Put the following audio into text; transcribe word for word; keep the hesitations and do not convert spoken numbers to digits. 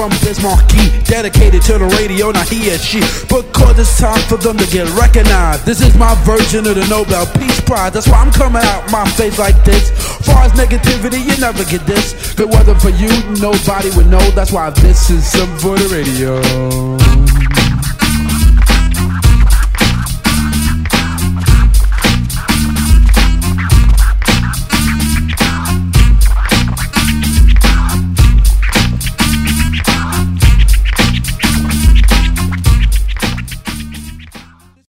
from Bismarcky, dedicated to the radio, not he or she, because it's time for them to get recognized. This is my version of the Nobel Peace Prize. That's why I'm coming out my face like this. Far as negativity, you never get this. If it wasn't for you, nobody would know. That's why this is Something for the Radio.